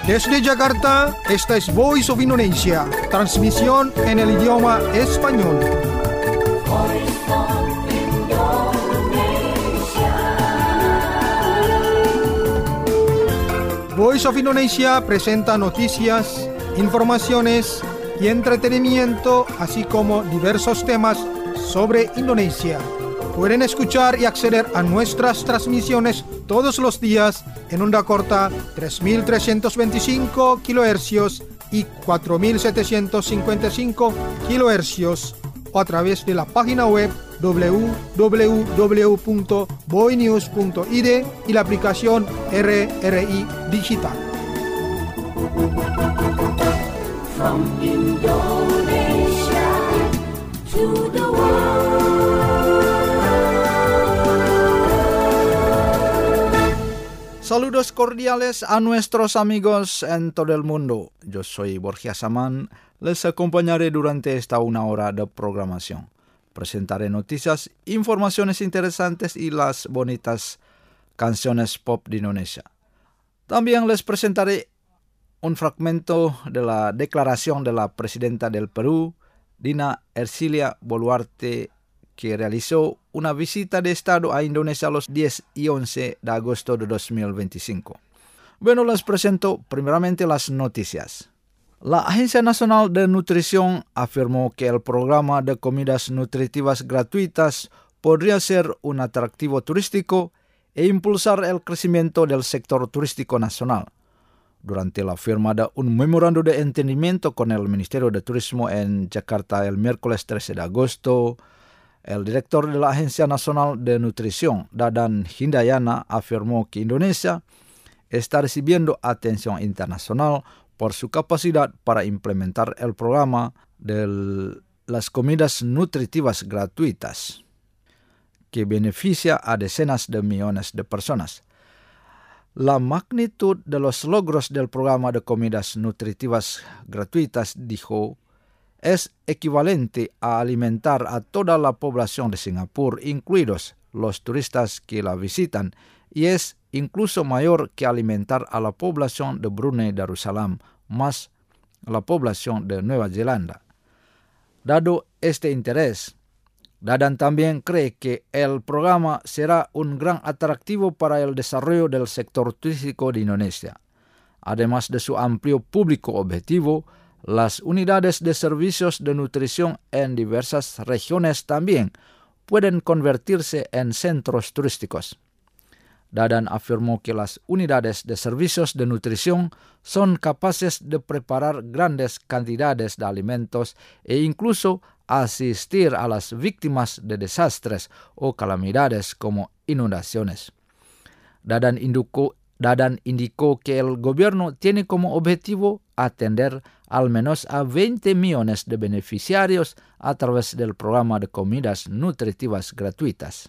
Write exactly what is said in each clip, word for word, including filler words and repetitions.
Desde Jakarta, esta es Voice of Indonesia, transmisión en el idioma español. Voice of Indonesia. Voice of Indonesia presenta noticias, informaciones y entretenimiento, así como diversos temas sobre Indonesia. Pueden escuchar y acceder a nuestras transmisiones todos los días en onda corta tres mil trescientos veinticinco kilohercios y cuatro mil setecientos cincuenta y cinco kilohercios o a través de la página web doble u doble u doble u punto boinews punto i d y la aplicación R R I Digital. From Indonesia to the world. Saludos cordiales a nuestros amigos en todo el mundo. Yo soy Borja Samán. Les acompañaré durante esta una hora de programación. Presentaré noticias, informaciones interesantes y las bonitas canciones pop de Indonesia. También les presentaré un fragmento de la declaración de la presidenta del Perú, Dina Ercilia Boluarte, que realizó una visita de Estado a Indonesia los diez y once de agosto de dos mil veinticinco. Bueno, les presento primeramente las noticias. La Agencia Nacional de Nutrición afirmó que el programa de comidas nutritivas gratuitas podría ser un atractivo turístico e impulsar el crecimiento del sector turístico nacional. Durante la firma de un memorando de entendimiento con el Ministerio de Turismo en Jakarta el miércoles trece de agosto, el director de la Agencia Nacional de Nutrición, Dadan Hindayana, afirmó que Indonesia está recibiendo atención internacional por su capacidad para implementar el programa de las comidas nutritivas gratuitas, que beneficia a decenas de millones de personas. La magnitud de los logros del programa de comidas nutritivas gratuitas, dijo, es equivalente a alimentar a toda la población de Singapur, incluidos los turistas que la visitan, y es incluso mayor que alimentar a la población de Brunei Darussalam, más la población de Nueva Zelanda. Dado este interés, Dadan también cree que el programa será un gran atractivo para el desarrollo del sector turístico de Indonesia. Además de su amplio público objetivo, las unidades de servicios de nutrición en diversas regiones también pueden convertirse en centros turísticos. Dadan afirmó que las unidades de servicios de nutrición son capaces de preparar grandes cantidades de alimentos e incluso asistir a las víctimas de desastres o calamidades como inundaciones. Dadan indicó, Dadan indicó que el gobierno tiene como objetivo atender al menos a veinte millones de beneficiarios a través del programa de comidas nutritivas gratuitas.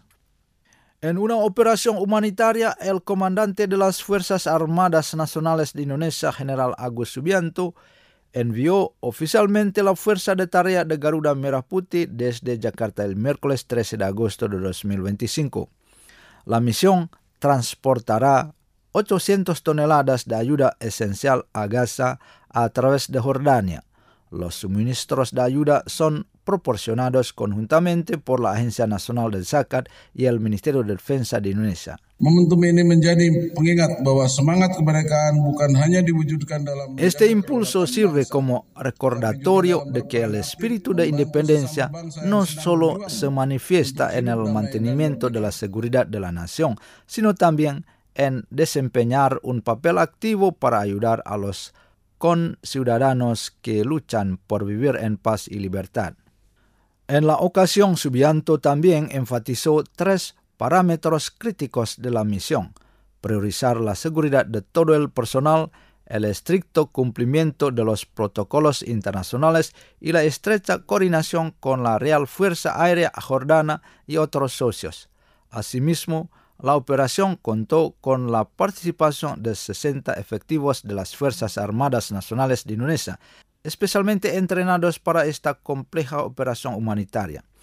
En una operación humanitaria, el comandante de las Fuerzas Armadas Nacionales de Indonesia, General Agus Subianto, envió oficialmente la Fuerza de Tarea de Garuda Merah Putih desde Jakarta el miércoles trece de agosto de dos mil veinticinco. La misión transportará ochocientas toneladas de ayuda esencial a Gaza a través de Jordania. Los suministros de ayuda son proporcionados conjuntamente por la Agencia Nasional del Zakat y el Ministerio de Defensa de Indonesia. Momentum ini menjadi pengingat bahwa semangat kemerdekaan bukan hanya diwujudkan dalam... Este impulso sirve como recordatorio de que el espíritu de independencia no solo se manifiesta en el mantenimiento de la seguridad de la nación, sino también en desempeñar un papel activo para ayudar a los conciudadanos que luchan por vivir en paz y libertad. En la ocasión, Subianto también enfatizó tres parámetros críticos de la misión: priorizar la seguridad de todo el personal, el estricto cumplimiento de los protocolos internacionales y la estrecha coordinación con la Real Fuerza Aérea Jordana y otros socios. Asimismo, la operación contó con la participación de sesenta efectivos de las Fuerzas Armadas Nacionales de Indonesia, especialmente entrenados para esta compleja operación humanitaria.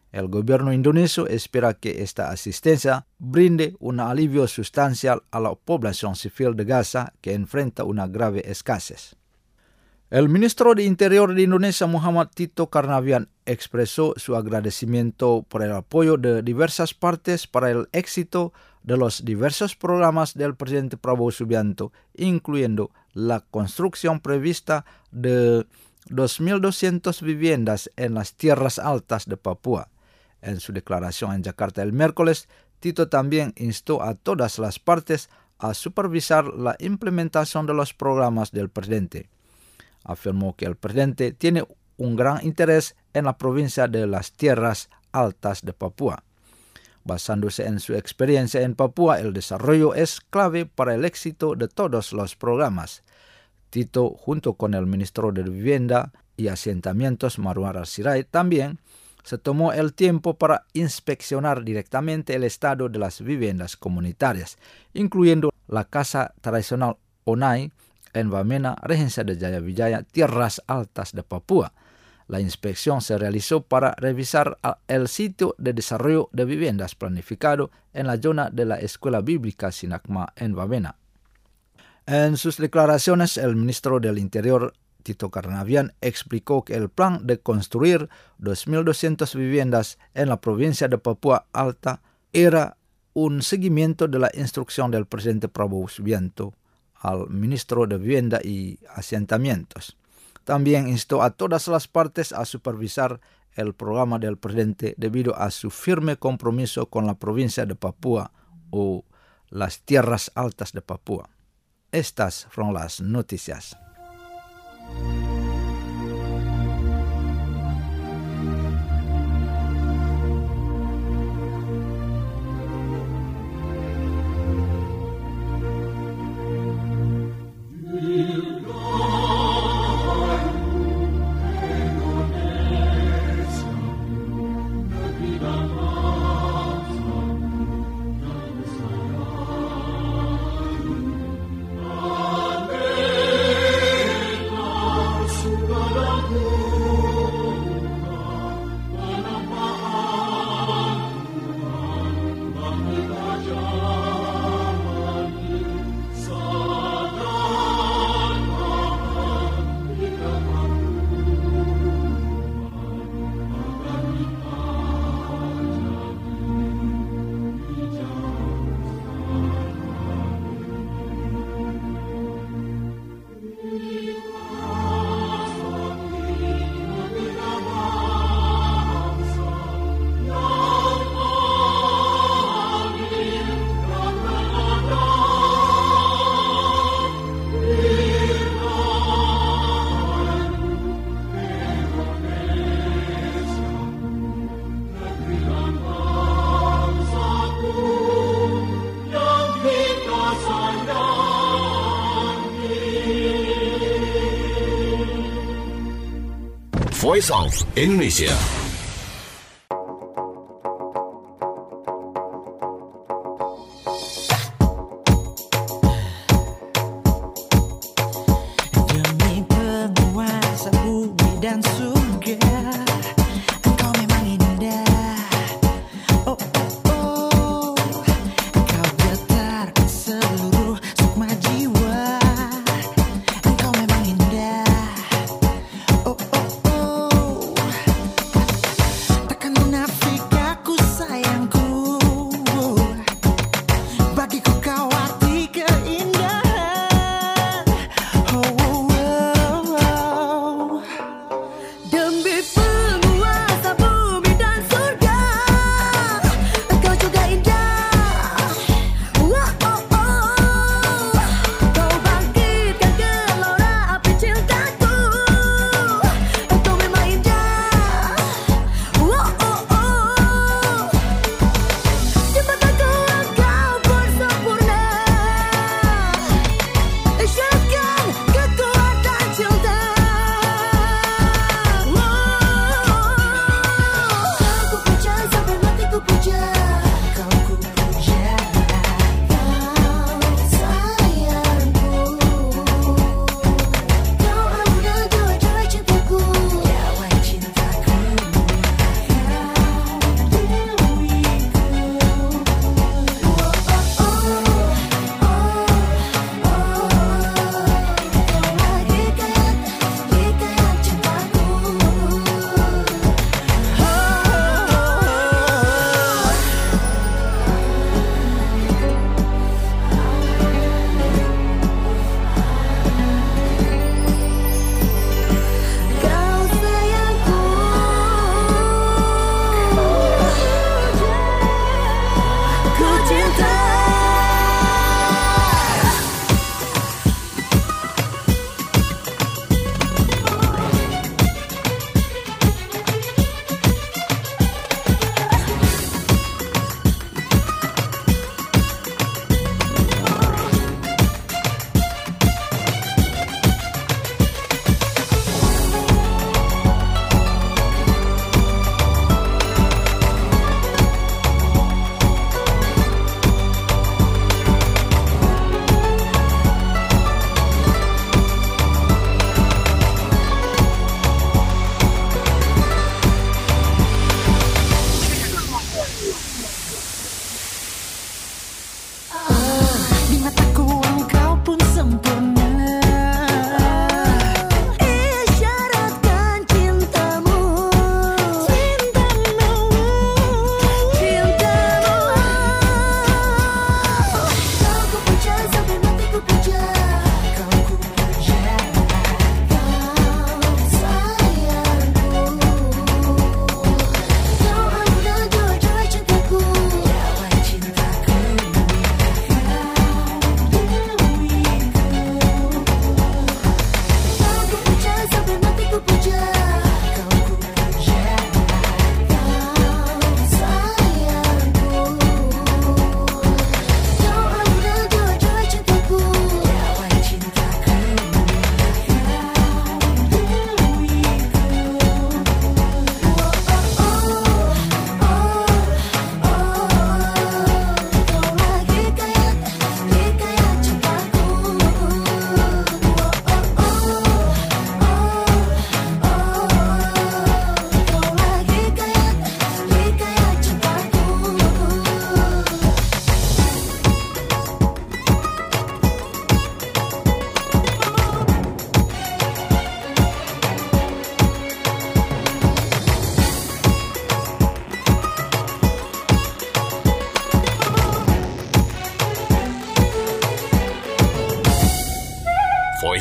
El gobierno indonesio espera que esta asistencia brinde un alivio sustancial a la población civil de Gaza que enfrenta una grave escasez. El ministro de Interior de Indonesia, Muhammad Tito Karnavian, expresó su agradecimiento por el apoyo de diversas partes para el éxito de los diversos programas del presidente Prabowo Subianto, incluyendo la construcción prevista de dos mil doscientas viviendas en las tierras altas de Papúa. En su declaración en Jakarta el miércoles, Tito también instó a todas las partes a supervisar la implementación de los programas del presidente. Afirmó que el presidente tiene un gran interés en la provincia de las tierras altas de Papúa. Basándose en su experiencia en Papúa, el desarrollo es clave para el éxito de todos los programas. Tito, junto con el ministro de Vivienda y Asentamientos, Marwan Al-Sirait, también se tomó el tiempo para inspeccionar directamente el estado de las viviendas comunitarias, incluyendo la casa tradicional Onai en Wamena, regencia de Jayawijaya, tierras altas de Papúa. La inspección se realizó para revisar el sitio de desarrollo de viviendas planificado en la zona de la Escuela Bíblica Sinagma en Wamena. En sus declaraciones, el ministro del Interior, Tito Karnavian, explicó que el plan de construir dos mil doscientas viviendas en la provincia de Papúa Alta era un seguimiento de la instrucción del presidente Prabowo Subianto al ministro de Vivienda y Asentamientos. También instó a todas las partes a supervisar el programa del presidente debido a su firme compromiso con la provincia de Papúa o las tierras altas de Papúa. Estas fueron las noticias. Voice of Indonesia. Demi penguasa bumi dan surga, engkau memang indah. Oh oh oh, engkau getarkan seluruh sukma jiwa. Engkau memang indah. Oh oh oh,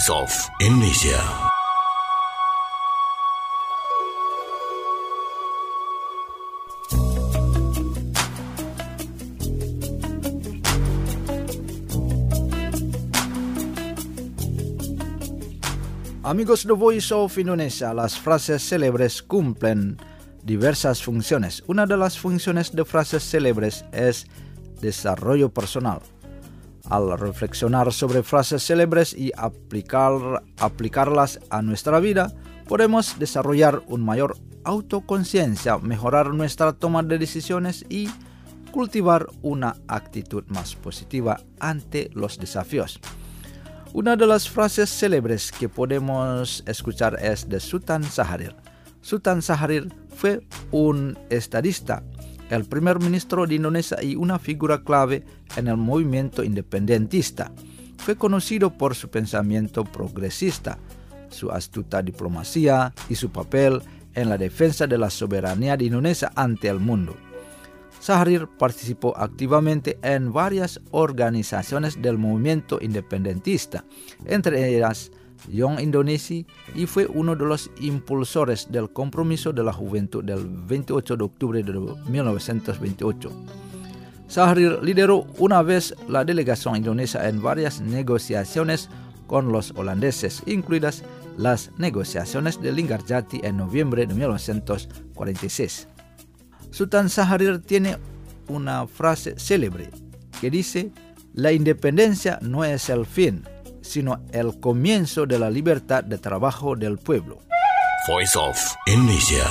Voice of Indonesia. Amigos de Voice of Indonesia, las frases célebres cumplen diversas funciones. Una de las funciones de frases célebres es desarrollo personal. Al reflexionar sobre frases célebres y aplicar, aplicarlas a nuestra vida, podemos desarrollar una mayor autoconciencia, mejorar nuestra toma de decisiones y cultivar una actitud más positiva ante los desafíos. Una de las frases célebres que podemos escuchar es de Sultan Syahrir. Sultan Syahrir fue un estadista, el primer ministro de Indonesia y una figura clave en el movimiento independentista. Fue conocido por su pensamiento progresista, su astuta diplomacia y su papel en la defensa de la soberanía de Indonesia ante el mundo. Syahrir participó activamente en varias organizaciones del movimiento independentista, entre ellas Young Indonesia, y fue uno de los impulsores del Compromiso de la Juventud del veintiocho de octubre de mil novecientos veintiocho. Syahrir lideró una vez la delegación indonesia en varias negociaciones con los holandeses, incluidas las negociaciones de Linggarjati en noviembre de mil novecientos cuarenta y seis. Sultan Syahrir tiene una frase célebre que dice: la independencia no es el fin, sino el comienzo de la libertad de trabajo del pueblo. Voice of Indonesia.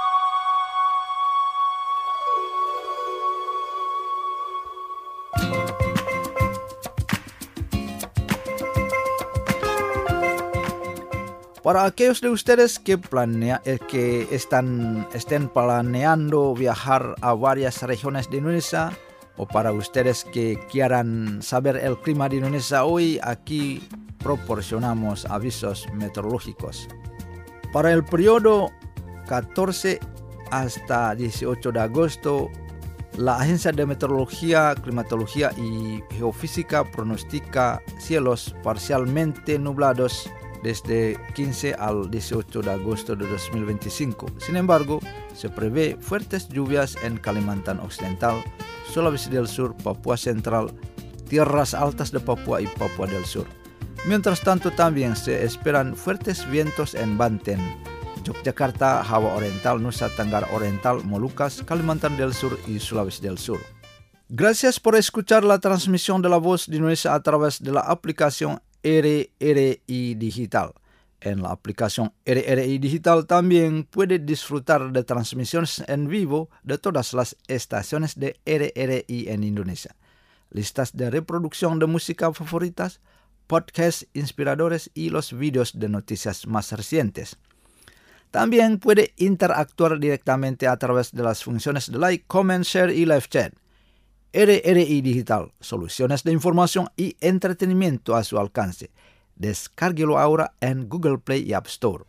Para aquellos de ustedes que, planea, eh, que están, estén planeando viajar a varias regiones de Indonesia, o para ustedes que quieran saber el clima de Indonesia hoy, aquí proporcionamos avisos meteorológicos. Para el periodo catorce hasta dieciocho de agosto, la Agencia de Meteorología, Climatología y Geofísica pronostica cielos parcialmente nublados desde quince al dieciocho de agosto de dos mil veinticinco. Sin embargo, se prevé fuertes lluvias en Kalimantan Occidental, Sulawesi del Sur, Papua Central, tierras altas de Papua y Papua del Sur. Mientras tanto, también se esperan fuertes vientos en Banten, Yogyakarta, Java Oriental, Nusa Tenggara Oriental, Molucas, Kalimantan del Sur y Sulawesi del Sur. Gracias por escuchar la transmisión de la voz de Indonesia a través de la aplicación R R I Digital. En la aplicación R R I Digital también puede disfrutar de transmisiones en vivo de todas las estaciones de R R I en Indonesia, listas de reproducción de música favoritas, podcasts inspiradores y los vídeos de noticias más recientes. También puede interactuar directamente a través de las funciones de like, comment, share y live chat. R R I Digital, soluciones de información y entretenimiento a su alcance. Descárguelo ahora en Google Play y App Store.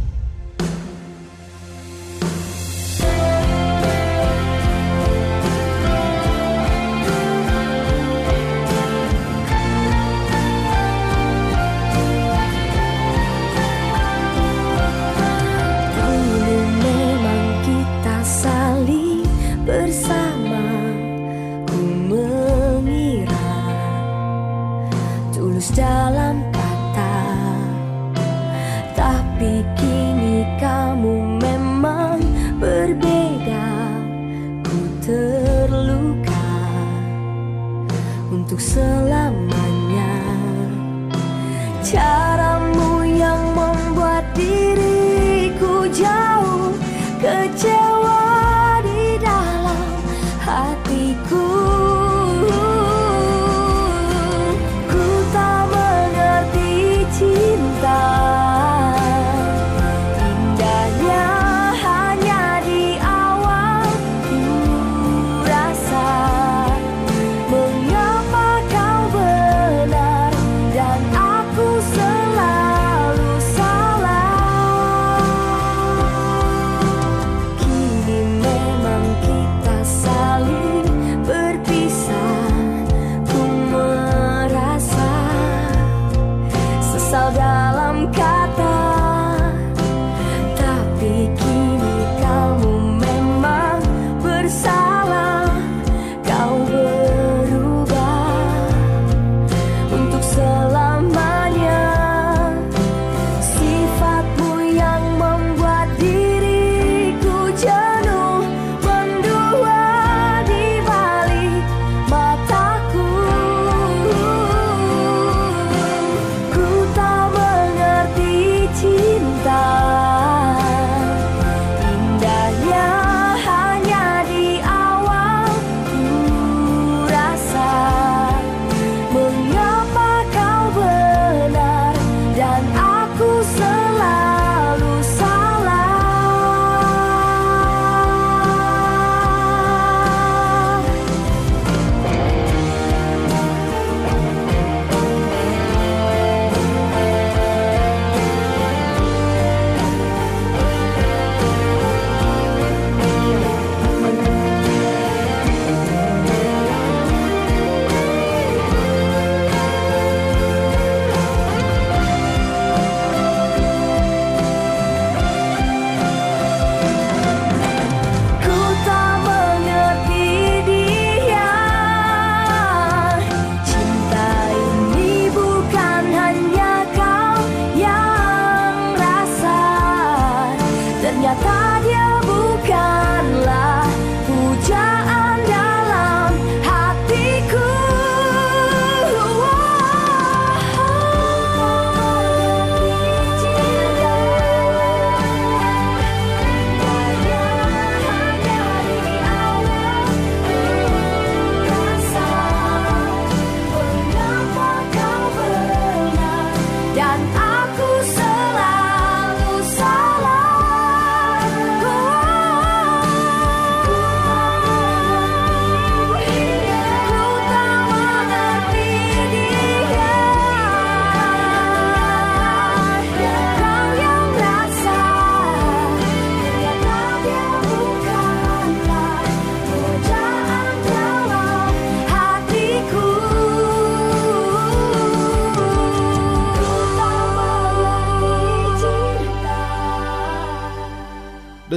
Dulu memang kita saling bersama. Ku mengira tulus dalam kata, tapi kini kamu memang berbeda. Ku terluka untuk selamanya. Caramu yang membuat diriku jauh kecewa di dalam hatiku. Ku tak mengerti cinta, indahnya hanya di awal. Ku rasa mengapa kau benar dan aku salah.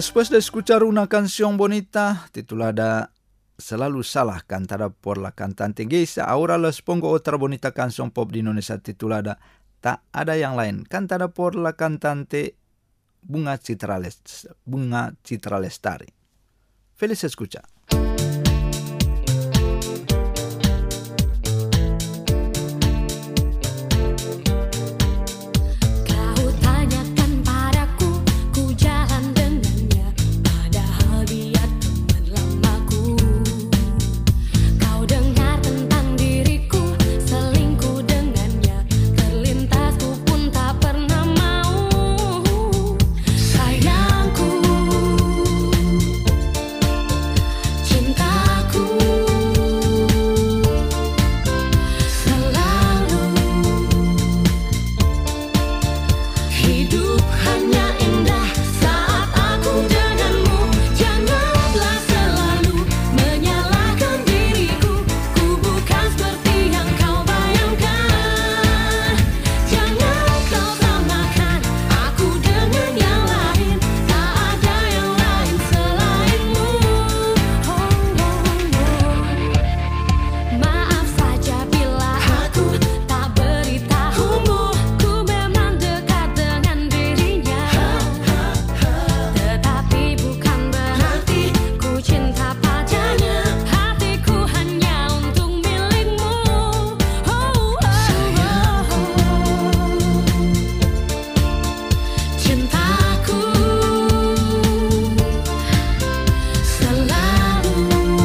Después de escuchar una canción bonita titulada Selalu Salah, cantada por la cantante Geisha, ahora les pongo otra bonita canción pop de Indonesia titulada Tak Ada Yang Lain, cantada por la cantante Bunga Citra, Les- Bunga Citra Lestari. Feliz escucha. Kau tanyakan padaku, ku jalan dengannya, padahal dia teman lamaku. Kau dengar tentang diriku, selingkuh dengannya, terlintasku pun tak pernah mau. Sayangku, cintaku, selalu hidup hanya indah saat aku denganmu. Janganlah selalu menyalahkan diriku, ku bukan seperti yang kau bayangkan. Jangan kau samakan aku dengan yang lain, tak ada yang lain selainmu. Oh, oh, oh. Maaf saja bila aku tak beritahumu, ku memang dekat dengan dirinya. Tetapi bukan berarti ku cinta padanya, hatiku hanya untuk milikmu. Oh, oh, oh. Cintaku selalu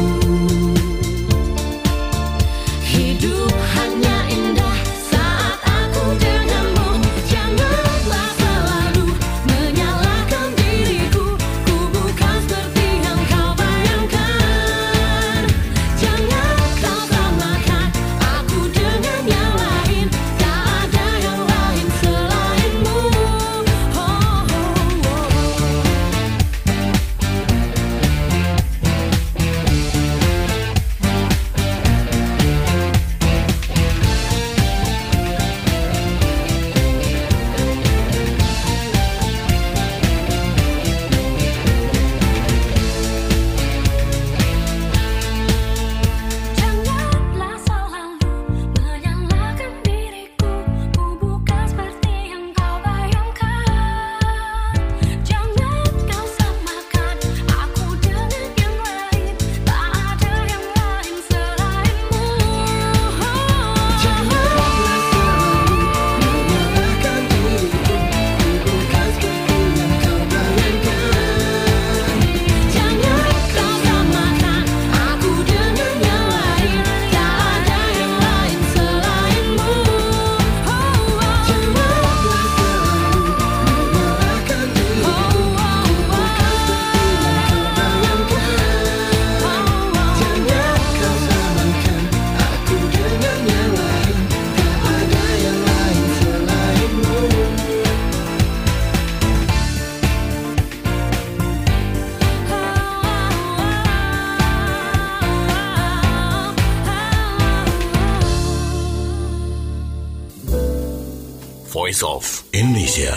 hidup hanya indah saat aku denganmu. Janganlah selalu menyalahkan diriku, ku bukan seperti yang kau bayangkan. Jangan kau samakan aku dengan yang lain, tak ada yang lain selainmu. Oh, oh, oh. Janganlah selalu menyalahkan diriku, ku bukan seperti yang kau bayangkan. Jangan kau samakan aku dengan yang lain, tak ada yang lain selainmu. Janganlah selalu menyalahkan diriku, ku bukan seperti yang kau bayangkan. Jangan kau samakan aku dengan yang lain, tak ada yang lain selainmu. Janganlah selalu menyalahkan diriku, ku bukan seperti yang kau bayangkan. Jangan kau samakan aku dengan yang lain, tak ada yang lain selainmu. Voice of Indonesia.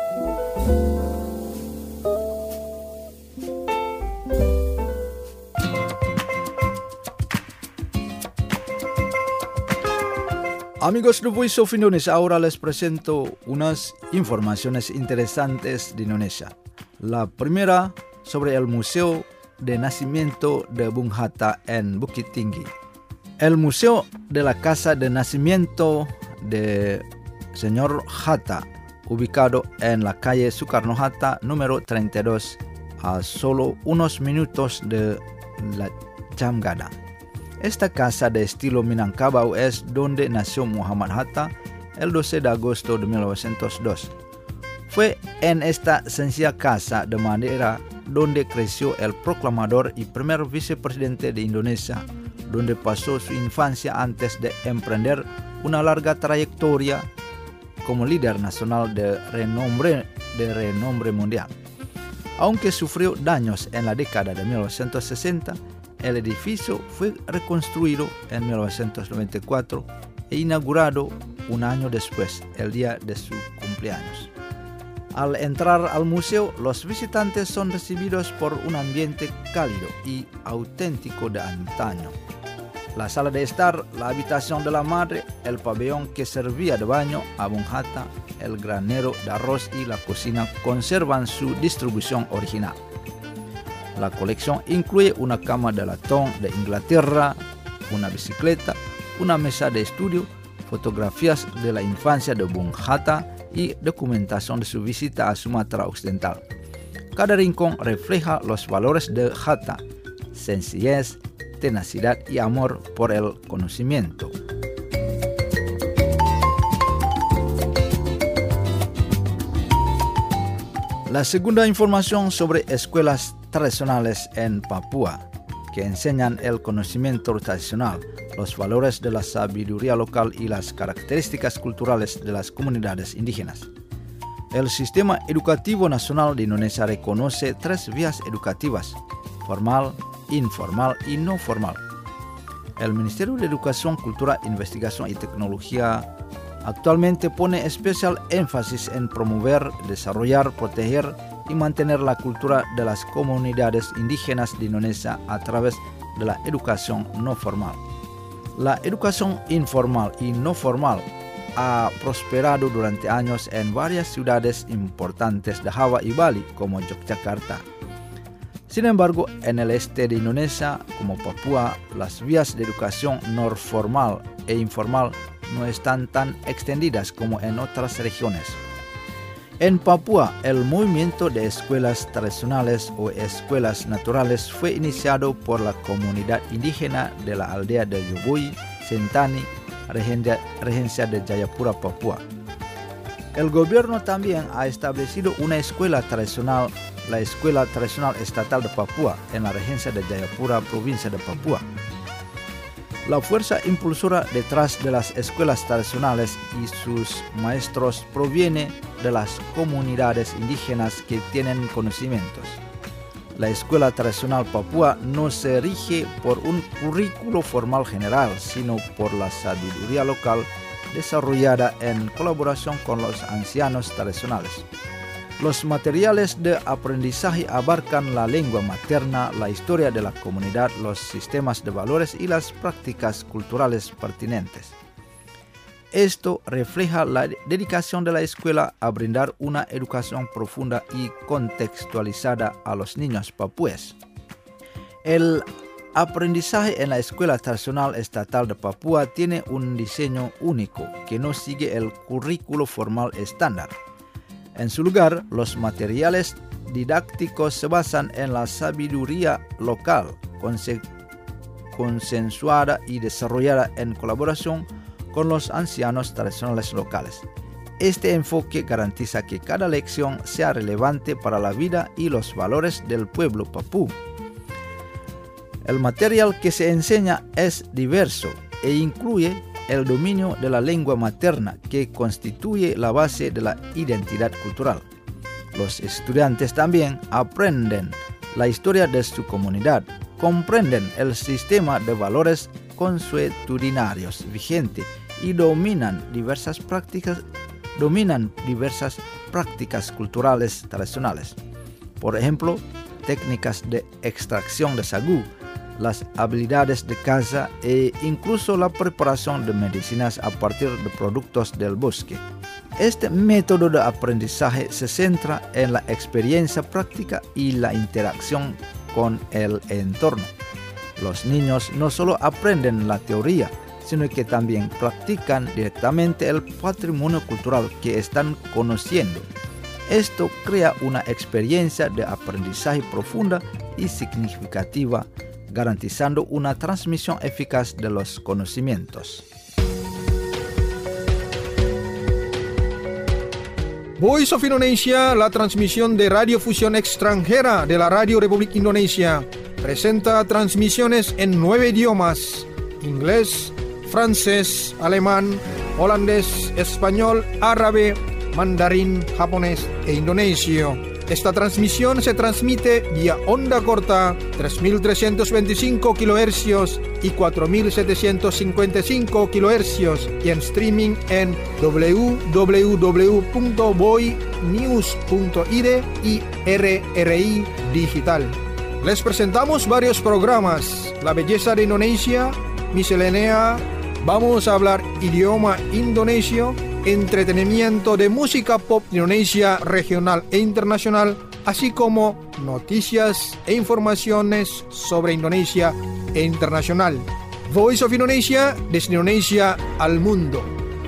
Amigos de Voice of Indonesia, ahora les presento unas informaciones interesantes de Indonesia. La primera sobre el Museo de Nacimiento de Bung Hatta en Bukit Tinggi. El Museo de la Casa de Nacimiento de Señor Hatta, ubicado en la calle Soekarno-Hatta número treinta y dos, a solo unos minutos de la Jamgada. Esta casa de estilo Minangkabau es donde nació Muhammad Hatta el doce de agosto de mil novecientos dos. Fue en esta sencilla casa de madera donde creció el proclamador y primer vicepresidente de Indonesia, donde pasó su infancia antes de emprender una larga trayectoria como líder nacional de renombre, de renombre mundial. Aunque sufrió daños en la década de mil novecientos sesenta, el edificio fue reconstruido en mil novecientos noventa y cuatro e inaugurado un año después, el día de su cumpleaños. Al entrar al museo, los visitantes son recibidos por un ambiente cálido y auténtico de antaño. La sala de estar, la habitación de la madre, el pabellón que servía de baño, abonjata, el granero de arroz y la cocina conservan su distribución original. La colección incluye una cama de latón de Inglaterra, una bicicleta, una mesa de estudio, fotografías de la infancia de Bung Hatta y documentación de su visita a Sumatra Occidental. Cada rincón refleja los valores de Hatta: sencillez, tenacidad y amor por el conocimiento. La segunda información sobre escuelas tradicionales en Papúa, que enseñan el conocimiento tradicional, los valores de la sabiduría local y las características culturales de las comunidades indígenas. El Sistema Educativo Nacional de Indonesia reconoce tres vías educativas: formal, informal y no formal. El Ministerio de Educación, Cultura, Investigación y Tecnología actualmente pone especial énfasis en promover, desarrollar, proteger y mantener la cultura de las comunidades indígenas de Indonesia a través de la educación no formal. La educación informal y no formal ha prosperado durante años en varias ciudades importantes de Java y Bali, como Yogyakarta. Sin embargo, en el este de Indonesia, como Papúa, las vías de educación no formal e informal no están tan extendidas como en otras regiones. En Papúa, el movimiento de escuelas tradicionales o escuelas naturales fue iniciado por la comunidad indígena de la aldea de Yoboi, Sentani, regencia de Jayapura, Papúa. El gobierno también ha establecido una escuela tradicional, la Escuela Tradicional Estatal de Papúa, en la regencia de Jayapura, provincia de Papúa. La fuerza impulsora detrás de las escuelas tradicionales y sus maestros proviene de las comunidades indígenas que tienen conocimientos. La escuela tradicional Papúa no se rige por un currículo formal general, sino por la sabiduría local desarrollada en colaboración con los ancianos tradicionales. Los materiales de aprendizaje abarcan la lengua materna, la historia de la comunidad, los sistemas de valores y las prácticas culturales pertinentes. Esto refleja la dedicación de la escuela a brindar una educación profunda y contextualizada a los niños papúes. El aprendizaje en la Escuela Tradicional Estatal de Papúa tiene un diseño único que no sigue el currículo formal estándar. En su lugar, los materiales didácticos se basan en la sabiduría local, conse- consensuada y desarrollada en colaboración con los ancianos tradicionales locales. Este enfoque garantiza que cada lección sea relevante para la vida y los valores del pueblo papú. El material que se enseña es diverso e incluye el dominio de la lengua materna, que constituye la base de la identidad cultural. Los estudiantes también aprenden la historia de su comunidad, comprenden el sistema de valores consuetudinarios vigente y dominan diversas prácticas, dominan diversas prácticas culturales tradicionales. Por ejemplo, técnicas de extracción de sagú, las habilidades de caza e incluso la preparación de medicinas a partir de productos del bosque. Este método de aprendizaje se centra en la experiencia práctica y la interacción con el entorno. Los niños no solo aprenden la teoría, sino que también practican directamente el patrimonio cultural que están conociendo. Esto crea una experiencia de aprendizaje profunda y significativa, garantizando una transmisión eficaz de los conocimientos. Voice of Indonesia, la transmisión de radiofusión extranjera de la Radio Republik Indonesia, presenta transmisiones en nueve idiomas: inglés, francés, alemán, holandés, español, árabe, mandarín, japonés e indonesio. Esta transmisión se transmite vía onda corta tres mil trescientos veinticinco kilohercios y cuatro mil setecientos cincuenta y cinco kilohercios y en streaming en w w w punto boy news punto i d y R R I Digital. Les presentamos varios programas: La belleza de Indonesia, Miscelánea, vamos a hablar idioma indonesio, entretenimiento de música pop Indonesia regional e internacional, así como noticias e informaciones sobre Indonesia e internacional. Voice of Indonesia, desde Indonesia al mundo.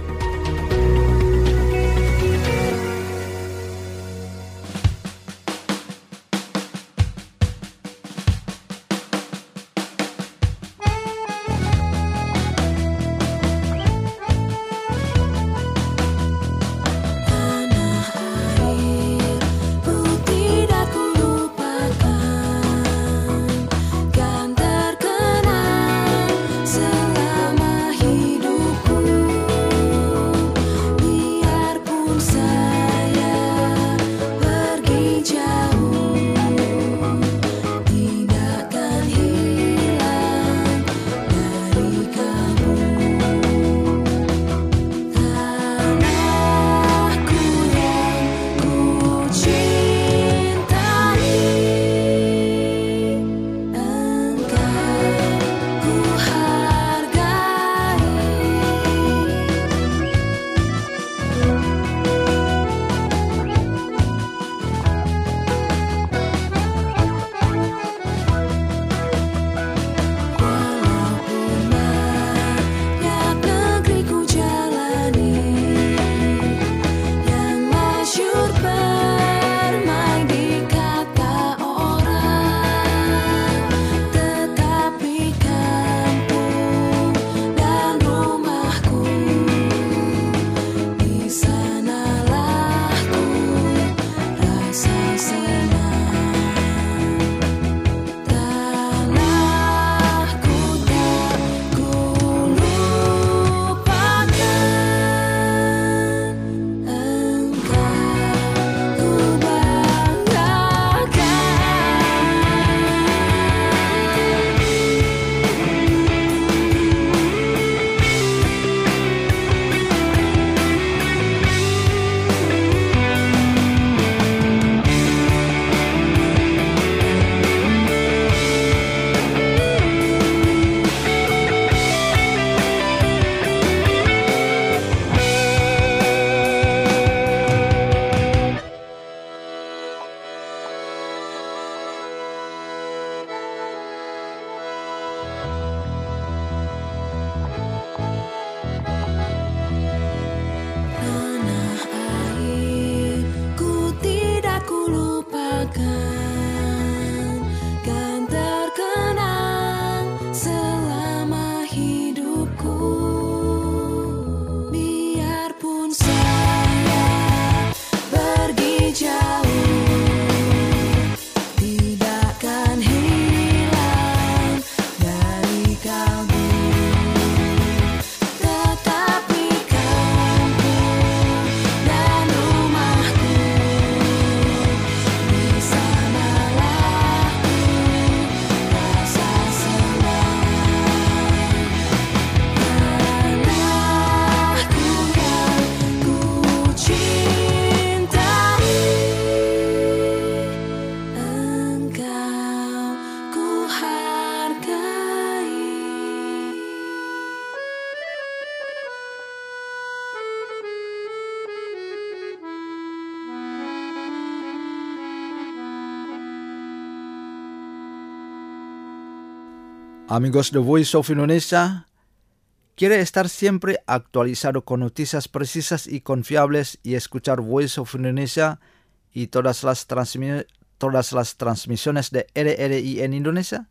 Amigos de Voice of Indonesia, ¿quiere estar siempre actualizado con noticias precisas y confiables y escuchar Voice of Indonesia y todas las, transmi- todas las transmisiones de R R I en Indonesia?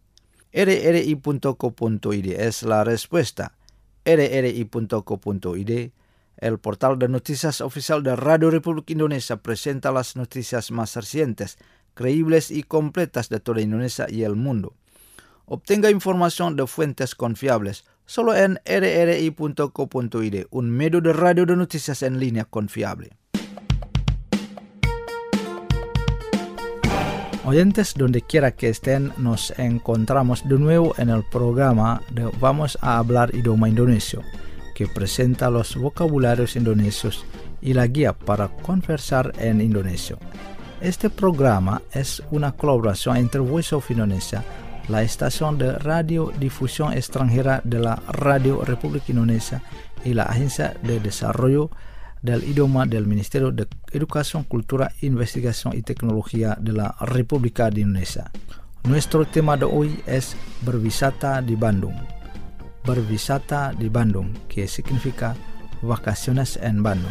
R R I punto co punto i d es la respuesta. R R I punto co punto i d, el portal de noticias oficial de Radio Republik Indonesia, presenta las noticias más recientes, creíbles y completas de toda Indonesia y el mundo. Obtenga información de fuentes confiables solo en R R I punto co punto i d, un medio de radio de noticias en línea confiable. Oyentes, donde quiera que estén, nos encontramos de nuevo en el programa de Vamos a hablar idioma indonesio, que presenta los vocabularios indonesios y la guía para conversar en indonesio. Este programa es una colaboración entre Voice of Indonesia, la estación de radiodifusión extranjera de la Radio Republik Indonesia, y la Agencia de Desarrollo del Idioma del Ministerio de Educación, Cultura, Investigación y Tecnología de la República de Indonesia. Nuestro tema de hoy es berwisata di Bandung. Berwisata di Bandung, que significa vacaciones en Bandung.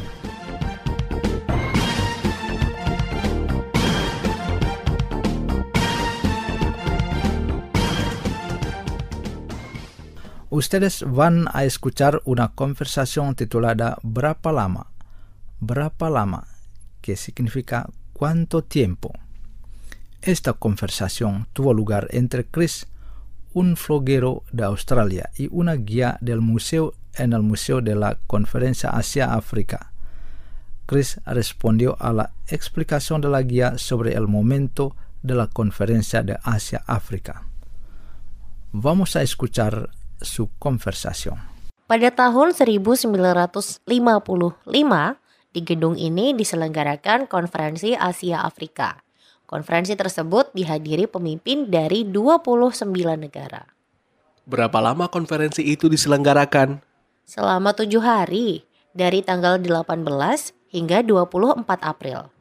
Ustedes van a escuchar una conversación titulada ¿Berapa lama? Berapa lama, que significa ¿cuánto tiempo? Esta conversación tuvo lugar entre Chris, un floguero de Australia, y una guía del museo en el Museo de la Conferencia Asia-África. Chris respondió a la explicación de la guía sobre el momento de la Conferencia de Asia-África. Vamos a escuchar su conversación. Pada tahun seribu sembilan ratus lima puluh lima, di gedung ini diselenggarakan Konferensi Asia Afrika. Konferensi tersebut dihadiri pemimpin dari dua puluh sembilan negara. Berapa lama konferensi itu diselenggarakan? Selama tujuh hari, dari tanggal delapan belas hingga dua puluh empat April.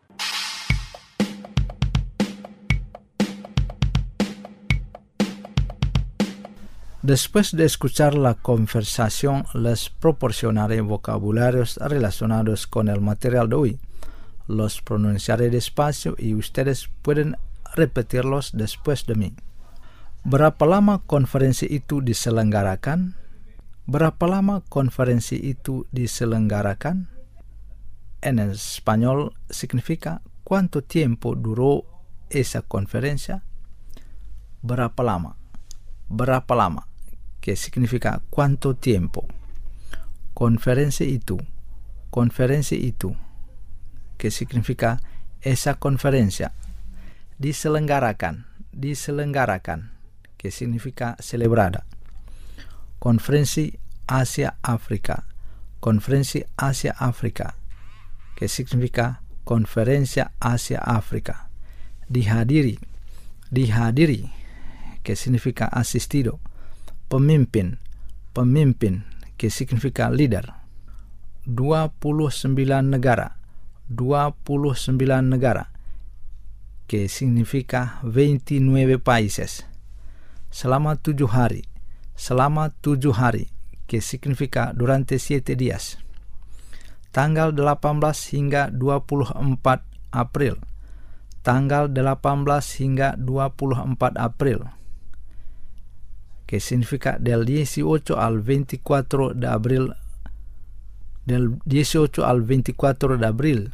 Después de escuchar la conversación, les proporcionaré vocabularios relacionados con el material de hoy. Los pronunciaré despacio y ustedes pueden repetirlos después de mí. Berapa lama konferensi itu diselenggarakan? Berapa lama konferensi itu diselenggarakan? En español significa ¿cuánto tiempo duró esa conferencia? Berapa lama? Berapa lama, que significa ¿cuánto tiempo? Konferensi itu, konferensi itu, que significa esa conferencia. Diselenggarakan, diselenggarakan, que significa celebrada. Konferensi Asia-África, konferensi Asia-África, que significa Conferencia Asia-África. Dihadiri, dihadiri, que significa asistido. Pemimpin, pemimpin, que significa líder. dua puluh sembilan negara, dua puluh sembilan negara, que significa veintinueve países. Selama tujuh hari, selama tujuh hari, que significa durante siete días. Tanggal delapan belas hingga dua puluh empat April, tanggal delapan belas hingga dua puluh empat April, que significa del dieciocho al veinticuatro de abril, del dieciocho al veinticuatro de abril.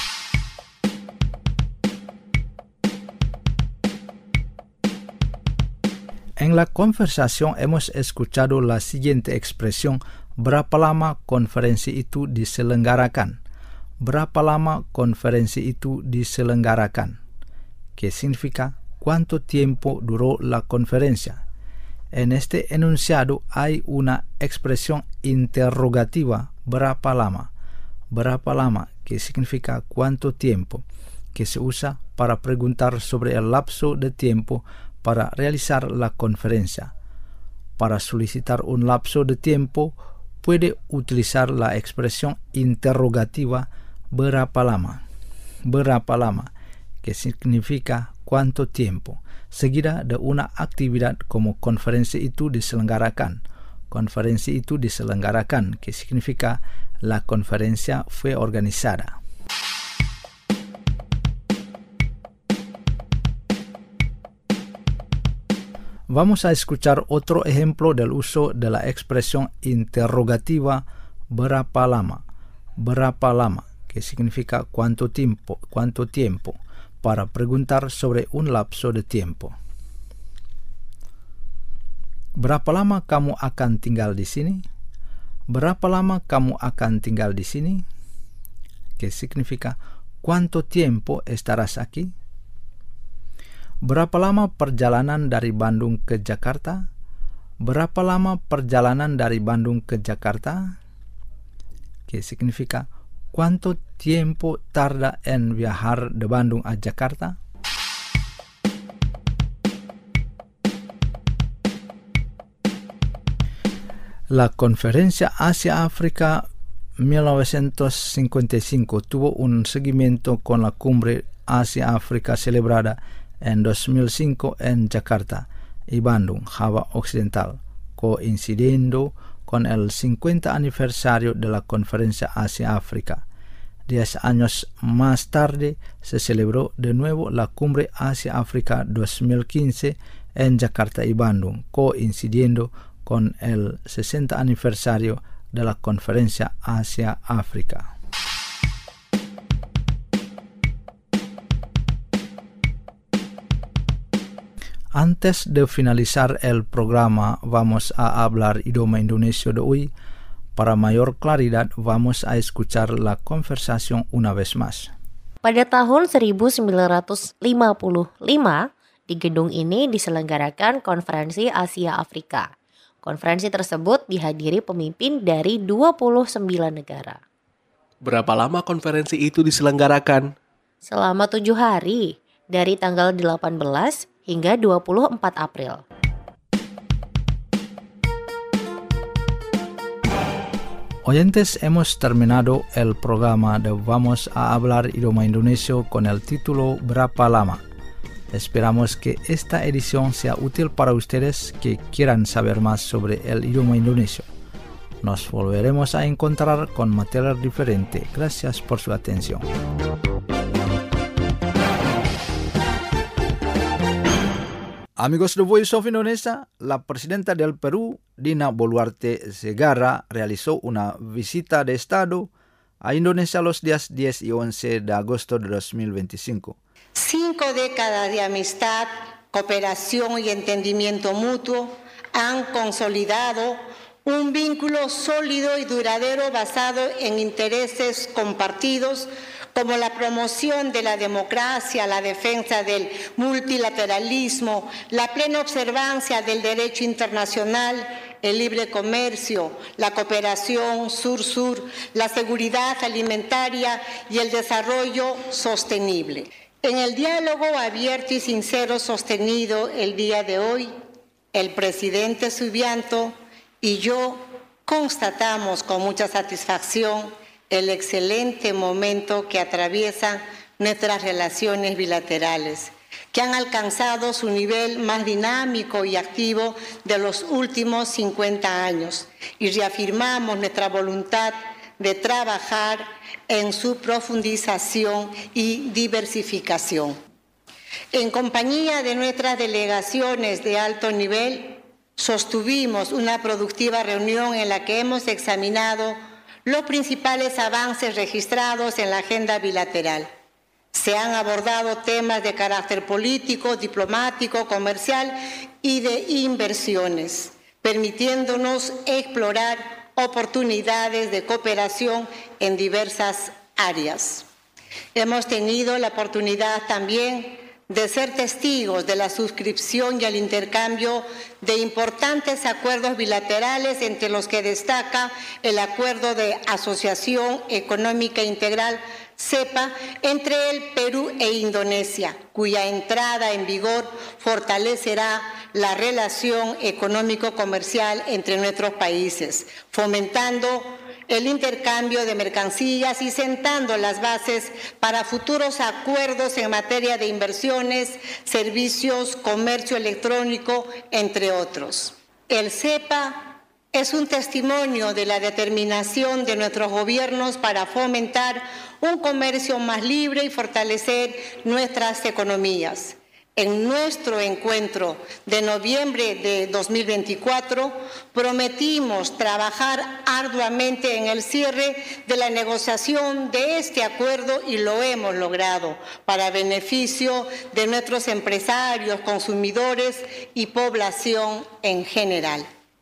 En la conversación hemos escuchado la siguiente expresión: berapa lama konferensi itu diselenggarakan? Berapa lama konferensi itu diselenggarakan? Que significa ¿cuánto tiempo duró la conferencia? En este enunciado hay una expresión interrogativa, berapa lama, berapa lama, que significa ¿cuánto tiempo?, que se usa para preguntar sobre el lapso de tiempo para realizar la conferencia. Para solicitar un lapso de tiempo, puede utilizar la expresión interrogativa berapa lama, berapa lama, que significa cuánto tiempo, seguida de una actividad como konferensi itu diselenggarakan. Konferensi itu diselenggarakan, que significa la conferencia fue organizada. Vamos a escuchar otro ejemplo del uso de la expresión interrogativa berapa lama, berapa lama, que significa cuánto tiempo, cuánto tiempo, para preguntar sobre un lapso de tiempo. Berapa lama kamu akan tinggal di sini? Berapa lama kamu akan tinggal di sini? Que significa ¿cuánto tiempo estarás aquí? Berapa lama perjalanan dari Bandung ke Jakarta? Berapa lama perjalanan dari Bandung ke Jakarta? Que significa ¿cuánto tiempo tarda en viajar de Bandung a Jakarta? La Conferencia Asia-África mil novecientos cincuenta y cinco tuvo un seguimiento con la cumbre Asia-África celebrada en dos mil cinco en Jakarta y Bandung, Java Occidental, coincidiendo con el cincuenta aniversario de la Conferencia Asia-África. Diez años más tarde se celebró de nuevo la cumbre Asia-África dos mil quince en Jakarta y Bandung, coincidiendo con el sesenta aniversario de la Conferencia Asia-África. Antes de finalizar el programa, vamos a hablar idioma Indonesia de hoy. Para mayor claridad, vamos a escuchar la conversación una vez más. Pada tahun seribu sembilan ratus lima puluh lima, di gedung ini diselenggarakan Konferensi Asia Afrika. Konferensi tersebut dihadiri pemimpin dari dua puluh sembilan negara. Berapa lama konferensi itu diselenggarakan? Selama tujuh hari, dari tanggal delapan belas hingga dua puluh empat April. Oyentes, hemos terminado el programa de Vamos a hablar idioma indonesio con el título Berapa lama. Esperamos que esta edición sea útil para ustedes que quieran saber más sobre el idioma indonesio. Nos volveremos a encontrar con material diferente. Gracias por su atención. Amigos de Voice of Indonesia, la presidenta del Perú, Dina Boluarte Segarra, realizó una visita de Estado a Indonesia los días diez y once de agosto de dos mil veinticinco. Cinco décadas de amistad, cooperación y entendimiento mutuo han consolidado un vínculo sólido y duradero basado en intereses compartidos como la promoción de la democracia, la defensa del multilateralismo, la plena observancia del derecho internacional, el libre comercio, la cooperación sur-sur, la seguridad alimentaria y el desarrollo sostenible. En el diálogo abierto y sincero sostenido el día de hoy, el presidente Subianto y yo constatamos con mucha satisfacción el excelente momento que atraviesan nuestras relaciones bilaterales, que han alcanzado su nivel más dinámico y activo de los últimos cincuenta años, y reafirmamos nuestra voluntad de trabajar en su profundización y diversificación. En compañía de nuestras delegaciones de alto nivel, sostuvimos una productiva reunión en la que hemos examinado los principales avances registrados en la agenda bilateral. Se han abordado temas de carácter político, diplomático, comercial y de inversiones, permitiéndonos explorar oportunidades de cooperación en diversas áreas. Hemos tenido la oportunidad también de ser testigos de la suscripción y el intercambio de importantes acuerdos bilaterales, entre los que destaca el Acuerdo de Asociación Económica Integral CEPA entre el Perú e Indonesia, cuya entrada en vigor fortalecerá la relación económico-comercial entre nuestros países, fomentando el intercambio de mercancías y sentando las bases para futuros acuerdos en materia de inversiones, servicios, comercio electrónico, entre otros. El CEPA es un testimonio de la determinación de nuestros gobiernos para fomentar un comercio más libre y fortalecer nuestras economías. En nuestro encuentro de noviembre de dos mil veinticuatro, prometimos trabajar arduamente en el cierre de la negociación de este acuerdo y lo hemos logrado para beneficio de nuestros empresarios, consumidores y población en general.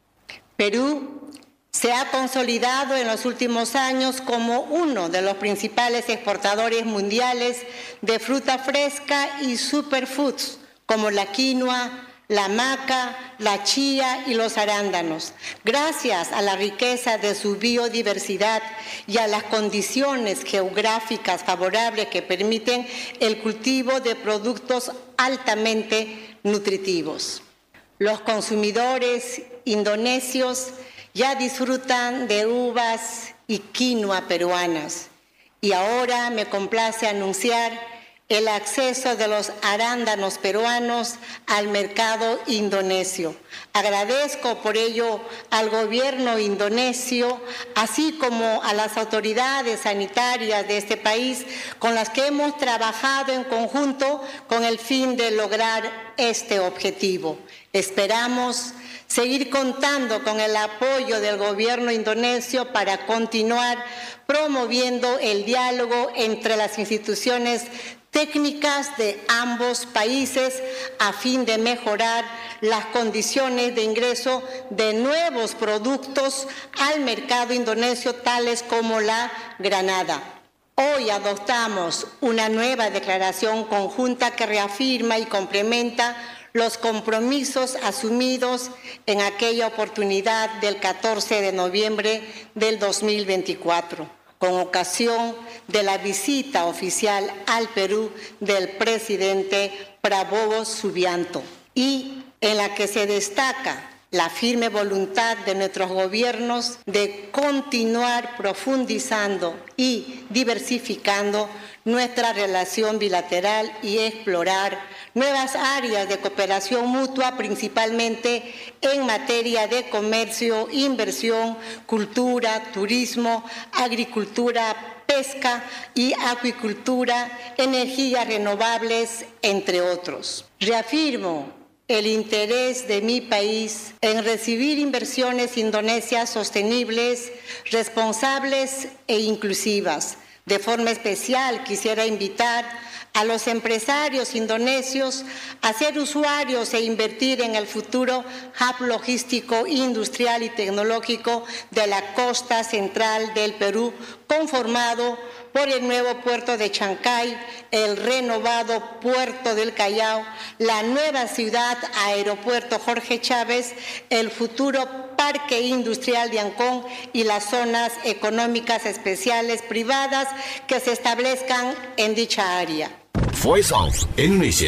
Perú se ha consolidado en los últimos años como uno de los principales exportadores mundiales de fruta fresca y superfoods, como la quinoa, la maca, la chía y los arándanos. Gracias a la riqueza de su biodiversidad y a las condiciones geográficas favorables que permiten el cultivo de productos altamente nutritivos. Los consumidores indonesios ya disfrutan de uvas y quinoa peruanas. Y ahora me complace anunciar el acceso de los arándanos peruanos al mercado indonesio. Agradezco por ello al gobierno indonesio, así como a las autoridades sanitarias de este país, con las que hemos trabajado en conjunto con el fin de lograr este objetivo. Esperamos seguir contando con el apoyo del gobierno indonesio para continuar promoviendo el diálogo entre las instituciones técnicas de ambos países a fin de mejorar las condiciones de ingreso de nuevos productos al mercado indonesio, tales como la granada. Hoy adoptamos una nueva declaración conjunta que reafirma y complementa los compromisos asumidos en aquella oportunidad del catorce de noviembre del dos mil veinticuatro. Con ocasión de la visita oficial al Perú del presidente Prabowo Subianto, y en la que se destaca la firme voluntad de nuestros gobiernos de continuar profundizando y diversificando nuestra relación bilateral y explorar nuevas áreas de cooperación mutua, principalmente en materia de comercio, inversión, cultura, turismo, agricultura, pesca y acuicultura, energías renovables, entre otros. Reafirmo el interés de mi país en recibir inversiones indonesias sostenibles, responsables e inclusivas. De forma especial quisiera invitar a los empresarios indonesios a ser usuarios e invertir en el futuro hub logístico, industrial y tecnológico de la costa central del Perú, conformado por el nuevo puerto de Chancay, el renovado puerto del Callao, la nueva ciudad aeropuerto Jorge Chávez, el futuro parque industrial de Ancón y las zonas económicas especiales privadas que se establezcan en dicha área. Voice of Indonesia.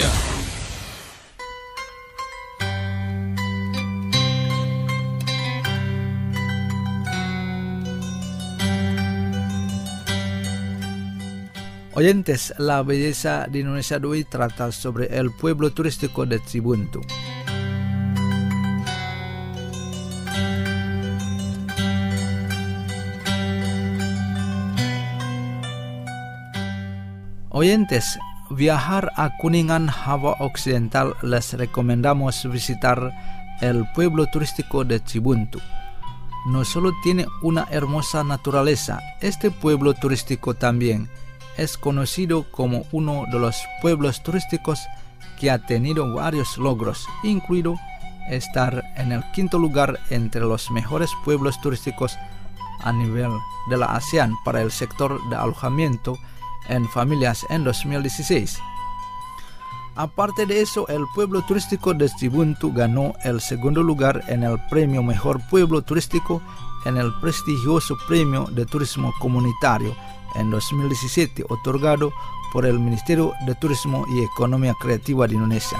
Oyentes, la belleza de Indonesia de hoy trata sobre el pueblo turístico de Cibuntu. Oyentes, viajar a Kuningan, Java Occidental, les recomendamos visitar el pueblo turístico de Cibuntu. No solo tiene una hermosa naturaleza, este pueblo turístico también es conocido como uno de los pueblos turísticos que ha tenido varios logros, incluido estar en el quinto lugar entre los mejores pueblos turísticos a nivel de la ASEAN para el sector de alojamiento en familias en dos mil dieciséis. Aparte de eso, el pueblo turístico de Cibuntu ganó el segundo lugar en el premio Mejor Pueblo Turístico en el prestigioso Premio de Turismo Comunitario en dos mil diecisiete, otorgado por el Ministerio de Turismo y Economía Creativa de Indonesia.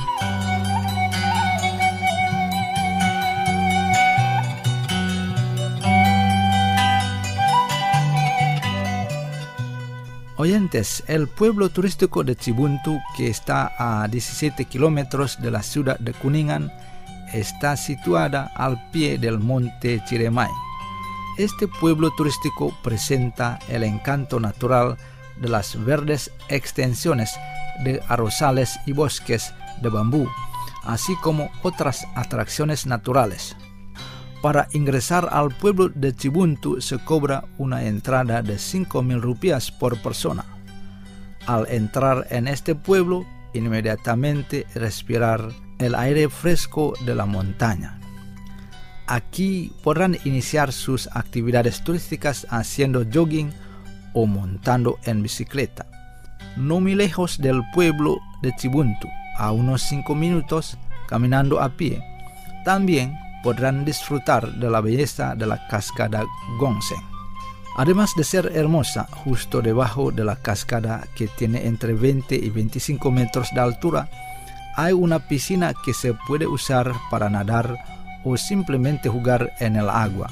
Oyentes, el pueblo turístico de Cibuntu, que está a diecisiete kilómetros de la ciudad de Kuningan, está situada al pie del monte Ciremai. Este pueblo turístico presenta el encanto natural de las verdes extensiones de arrozales y bosques de bambú, así como otras atracciones naturales. Para ingresar al pueblo de Cibuntu se cobra una entrada de cinco mil rupias por persona. Al entrar en este pueblo, inmediatamente respirar el aire fresco de la montaña. Aquí podrán iniciar sus actividades turísticas haciendo jogging o montando en bicicleta. No muy lejos del pueblo de Cibuntu a unos cinco minutos caminando a pie. También podrán disfrutar de la belleza de la cascada Gongsen. Además de ser hermosa, justo debajo de la cascada, que tiene entre veinte y veinticinco metros de altura, hay una piscina que se puede usar para nadar o simplemente jugar en el agua.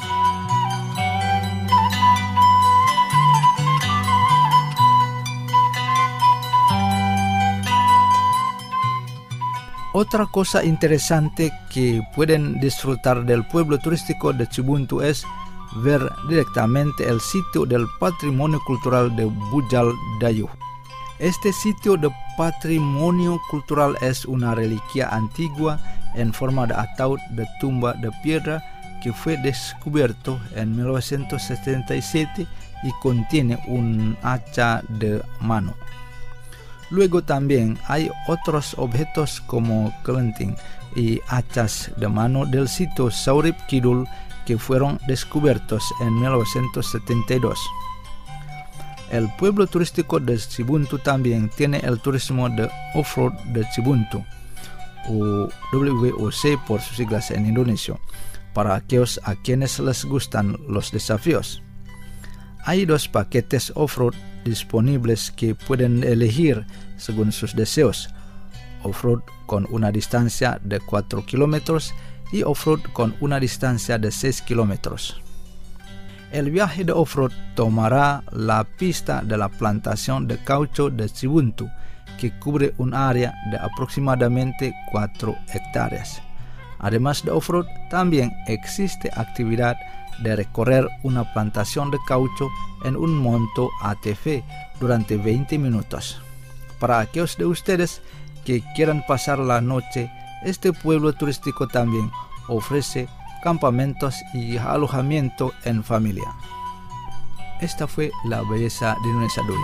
Otra cosa interesante que pueden disfrutar del pueblo turístico de Xibuntu es ver directamente el sitio del patrimonio cultural de Bujal Dayuh. Este sitio de patrimonio cultural es una reliquia antigua en forma de ataúd de tumba de piedra que fue descubierto en mil novecientos setenta y siete y contiene un hacha de mano. Luego también hay otros objetos como kelenting y hachas de mano del sitio Saurip Kidul que fueron descubiertos en mil novecientos setenta y dos. El pueblo turístico de Xibuntu también tiene el turismo de off-road de Xibuntu, o W O C por sus siglas en indonesio, para aquellos a quienes les gustan los desafíos. Hay dos paquetes off-road disponibles que pueden elegir según sus deseos: off-road con una distancia de cuatro kilómetros y off-road con una distancia de seis kilómetros. El viaje de off-road tomará la pista de la plantación de caucho de Xibuntu, que cubre un área de aproximadamente cuatro hectáreas. Además de off-road, también existe actividad de recorrer una plantación de caucho en un monto A T V durante veinte minutos. Para aquellos de ustedes que quieran pasar la noche, este pueblo turístico también ofrece campamentos y alojamiento en familia. Esta fue la belleza de Indonesia Dulu.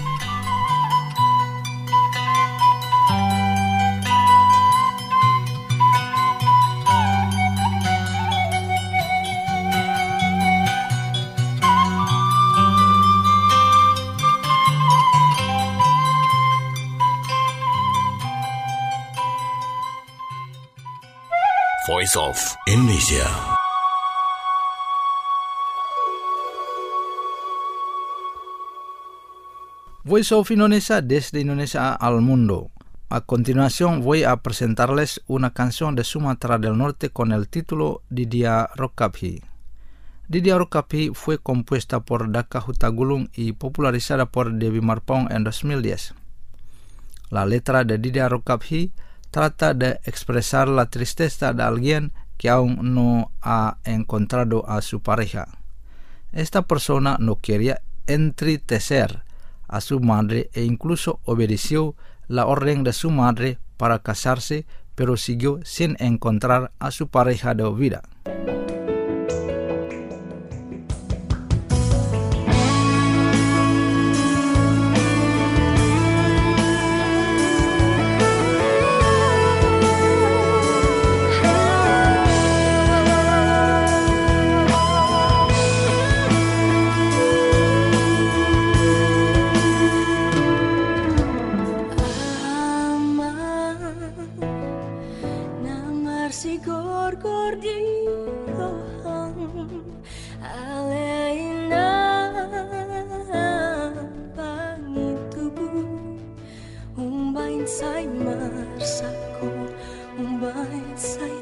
Voice of Indonesia. Voice of Indonesia desde Indonesia al mundo. A continuación voy a presentarles una canción de Sumatra del Norte con el título Didia Rokaphi. Didia Rokaphi fue compuesta por Daka Hutagulung y popularizada por Dewi Marpong en dos mil diez. La letra de Didia Rokaphi trata de expresar la tristeza de alguien que aún no ha encontrado a su pareja. Esta persona no quería entristecer a su madre e incluso obedeció la orden de su madre para casarse, pero siguió sin encontrar a su pareja de vida. Sai marsaku, umbai sai